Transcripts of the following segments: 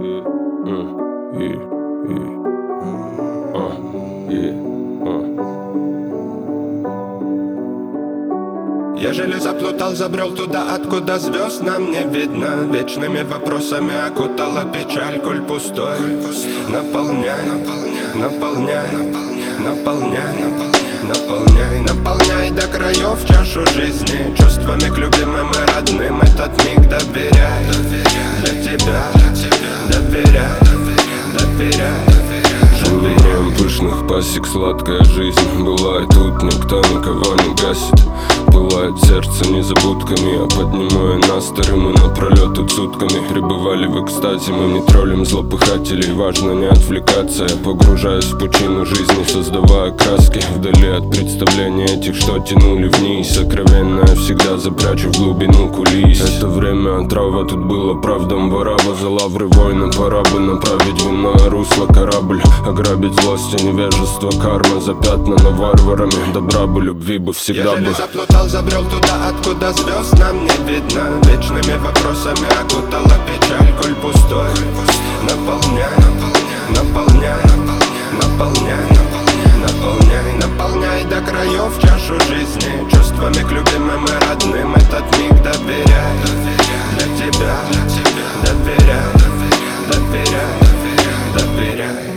Ежели заплутал, забрел туда, откуда звезд нам не видно. Вечными вопросами окутала печаль, коль пустой. Наполняй, наполняй, наполняй, наполняй, наполняй до краев чашу жизни чувствами к любимым и родным. Этот миг доверяй, для тебя, доверяй, доверяй. Живем пышных пасек сладкая жизнь. Бывает тут, никто никого не гасит. Пылает сердце незабудками. Я поднимаю настрой, мы напролет тут сутками пребывали в экстазе. Мы не троллим злопыхателей, важно не отвлекаться. Я погружаюсь в пучину жизни, создавая краски вдали от представлений этих, что тянули вниз. Сокровенное всегда запрячу в глубину кулис. Это время отрава, тут было правдом варава. За лавры войны пора бы направить в иное русло корабль. Ограбить злость и невежество, карма запятнана варварами. Добра бы, любви бы всегда Ежели бы. заплутал, забрел туда, откуда звезд нам не видно. Вечными вопросами окутала печаль, коль пустой. Наполняй, наполняй, наполняй, наполняй, наполняй до краев чашу жизни чувствами к любимым и родным. Этот миг доверяй, для тебя, доверяй, доверяй, доверяй.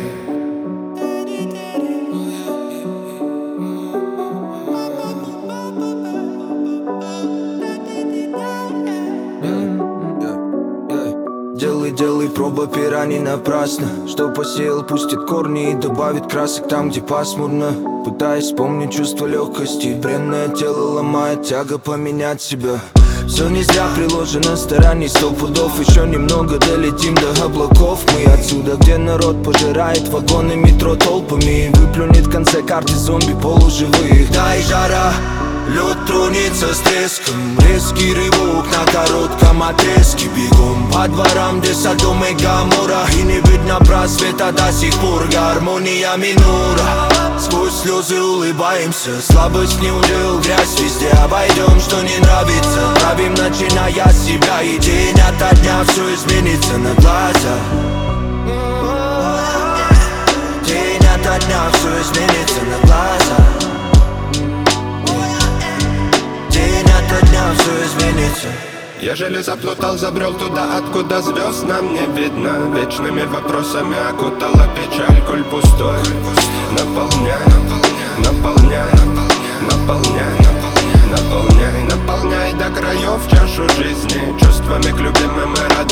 Делай, проба пера не напрасно. Что посеял, пустит корни и добавит красок там, где пасмурно. Пытаясь вспомнить чувство легкости. Бренное тело ломает тяга поменять себя. Все не зря приложено стараний 100 пудов. Еще немного долетим до облаков. Мы отсюда, где народ пожирает вагоны метро толпами и выплюнет в конце карты зомби полуживых. Дай жара, лед тронется с треском. Резкий рывок на коротком отрезке. Бегом по дворам, где Содом и Гоморра. И не видно просвета до сих пор. Гармония минора. Сквозь слезы улыбаемся. Слабость не удел, грязь везде. Обойдем, что не нравится. Правим, начиная с себя. И день ото дня все изменится на глаза. День ото дня все изменится на глаза. Все изменится. Ежели заплутал, забрел туда, откуда звезд нам не видно. Вечными вопросами окутала печаль, коль пустой. Наполняй, наполняй, наполняй, наполняй, наполняй до краев чашу жизни чувствами к любимым и родным.